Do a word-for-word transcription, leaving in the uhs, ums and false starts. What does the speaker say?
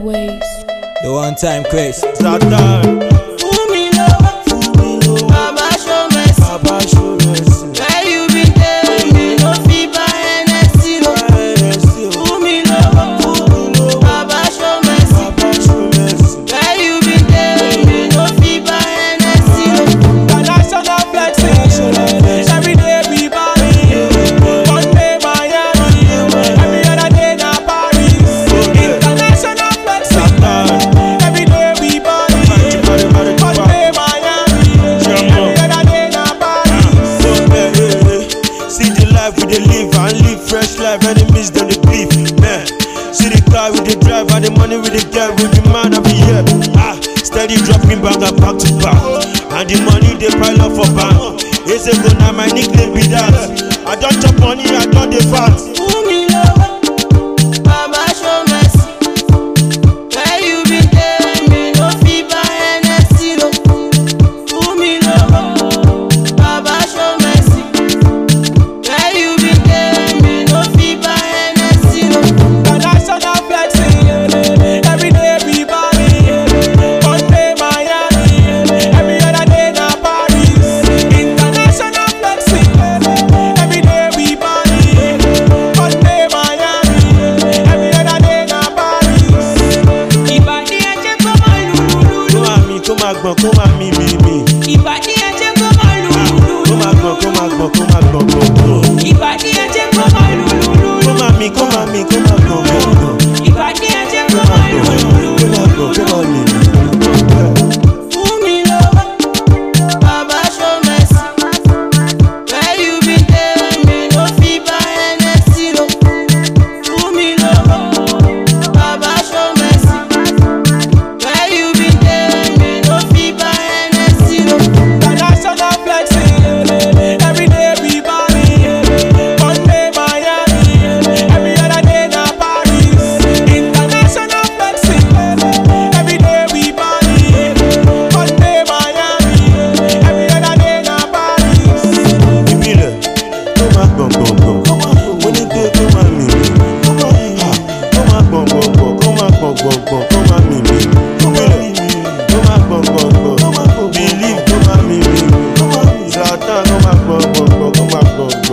ways. The one time Chris. Zlatan. Fún mi lówó, Baba show mercy. Baba show mercy. Where you been there? Me no fit buy Hennessy no. Fún mi lówó, Baba show mercy. Baba show mercy. Where you been there? Me no fit buy Hennessy no. International flexing, every day we party. One day Miami, every other day na Paris. International flexing, every day we party. One day Miami, every other day na Paris. See the life we dey live and live fresh life. Enemies them dey beef, man. See the car we dey drive and the money we dey get. We be man of the year. Ah, steady dropping back and back to back, and the money they pile up for bank. It's a go now my nickname be that. I don't chop money, I don't dey fat. Fún mi lówó, Baba show mercy. Where you been there? Me no fit buy Hennessy no. Fún mi lówó, Baba show mercy. Where you been there? Me no fit buy Hennessy no. International flexing, every day we party. One day Miami, every other day na Paris. International flexing, every day we party. One day Miami, every other day na Paris. Ìbàdí ẹ̀jẹ̀ kó máa lùlùlù. Kó máa mi, kó máa gbọ̀n, kó máa mi mi mi. Ìbàdí ẹ̀jẹ̀ kó máa lùlùlù. Kó máa gbọ̀n, kó máa gbọ̀n, kó máa gbọ̀n gbọ̀n gbọ̀n. Ìbàdí ẹ̀jẹ̀ kó máa lùlùlù. Kó máa mi, kó máa mi, kó máa gbọ̀n gbọ̀n gbọ̀n. Ìbàdí ẹ̀jẹ̀ kó máa lùlùlù. Kó máa gbọ̀n, kó máa mi mi. Fún mi lówó, Baba show mercy. Where you been there? Me no fit buy Hennessy no. Fún mi lówó, Baba show mercy. Where you been there? Me no fit buy Hennessy no. International flexing, every day we party. One day Miami, every other day na Paris. International flexing, every day we party. One day Miami, every other day na Paris. Ìbílẹ̀, kó máa gbọ̀n gbọ̀n gbọ̀n. Mo ní pé kó máa mi mi. Ah, kó máa gbọ̀n gbọ̀n gbọ̀n, kó máa gbọ̀n gbọ̀n gbọ̀n, kó máa mi mi. Ìbílẹ̀, kó máa gbọ̀n gbọ̀n gbọ̀n. Believe kó máa mi mi. Zlatan kó máa gbọ̀n gbọ̀n gbọ̀n, kó máa gbọ̀n.